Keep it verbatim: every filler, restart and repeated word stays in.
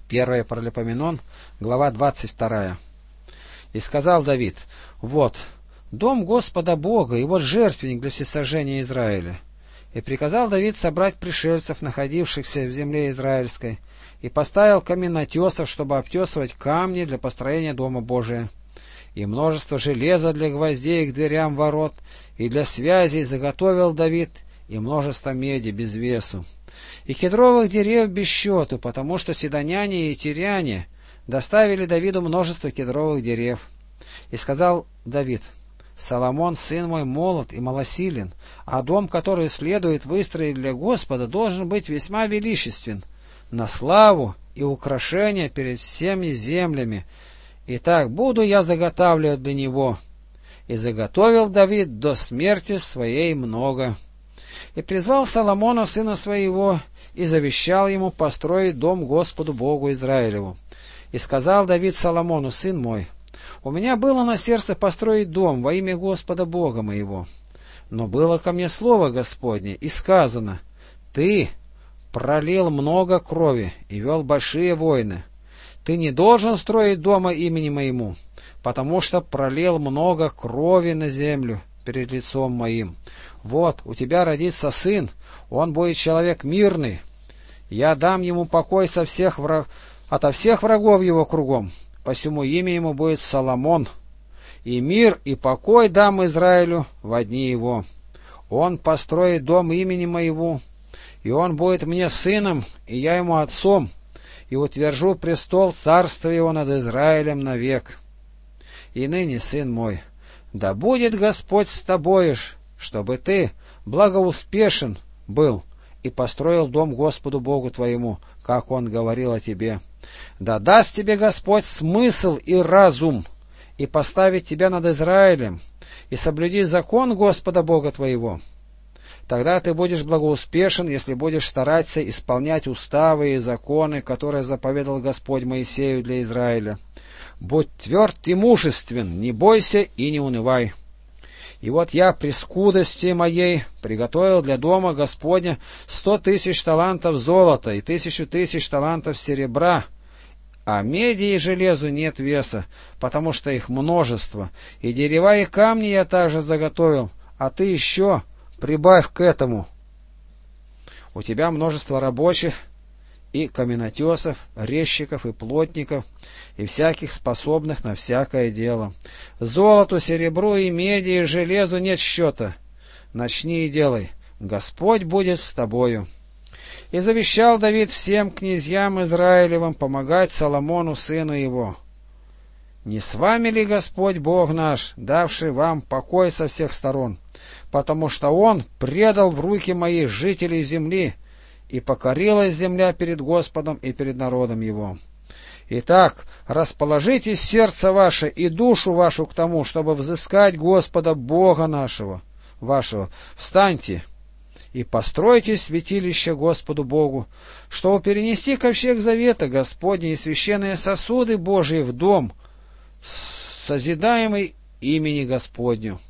Первое Паралипоменон, глава двадцать вторая. «И сказал Давид: вот, дом Господа Бога, и вот жертвенник для всесожжения Израиля. И приказал Давид собрать пришельцев, находившихся в земле израильской, и поставил каменотесов, чтобы обтесывать камни для построения дома Божия. И множество железа для гвоздей к дверям ворот, и для связей заготовил Давид, и множество меди без весу. И кедровых дерев без счету, потому что сидоняне и тиряне доставили Давиду множество кедровых дерев. И сказал Давид: Соломон, сын мой, молод и малосилен, а дом, который следует выстроить для Господа, должен быть весьма величествен, на славу и украшение перед всеми землями. Итак, буду я заготавливать для него. И заготовил Давид до смерти своей много. И призвал Соломона, сына своего, и завещал ему построить дом Господу Богу Израилеву. И сказал Давид Соломону: сын мой, у меня было на сердце построить дом во имя Господа Бога моего. Но было ко мне слово Господне, и сказано: ты пролил много крови и вел большие войны. Ты не должен строить дома имени моему, потому что пролил много крови на землю перед лицом моим. Вот, у тебя родится сын, он будет человек мирный. Я дам ему покой со всех враг... ото всех врагов его кругом. Посему имя ему будет Соломон. И мир, и покой дам Израилю во дни его. Он построит дом имени моего, и он будет мне сыном, и я ему отцом, и утвержу престол царства его над Израилем навек. И ныне, сын мой, да будет Господь с тобою ж, чтобы ты благоуспешен был и построил дом Господу Богу твоему, как Он говорил о тебе. Да даст тебе Господь смысл и разум, и поставит тебя над Израилем, и соблюди закон Господа Бога твоего. Тогда ты будешь благоуспешен, если будешь стараться исполнять уставы и законы, которые заповедал Господь Моисею для Израиля. Будь тверд и мужествен, не бойся и не унывай. И вот я при скудости моей приготовил для дома Господня сто тысяч талантов золота и тысячу тысяч талантов серебра, а меди и железу нет веса, потому что их множество, и дерева и камни я также заготовил, а ты еще прибавь к этому. У тебя множество рабочих, и каменотесов, резчиков и плотников, и всяких способных на всякое дело. Золоту, серебру и меди и железу нет счета. Начни и делай, Господь будет с тобою. И завещал Давид всем князьям Израилевым помогать Соломону сыну его. Не с вами ли Господь Бог наш, давший вам покой со всех сторон? Потому что Он предал в руки мои жителей земли, и покорилась земля перед Господом и перед народом Его. Итак, расположите сердце ваше и душу вашу к тому, чтобы взыскать Господа Бога нашего, вашего. Встаньте и постройте святилище Господу Богу, чтобы перенести ковчег завета Господня и священные сосуды Божии в дом, созидаемый имени Господню.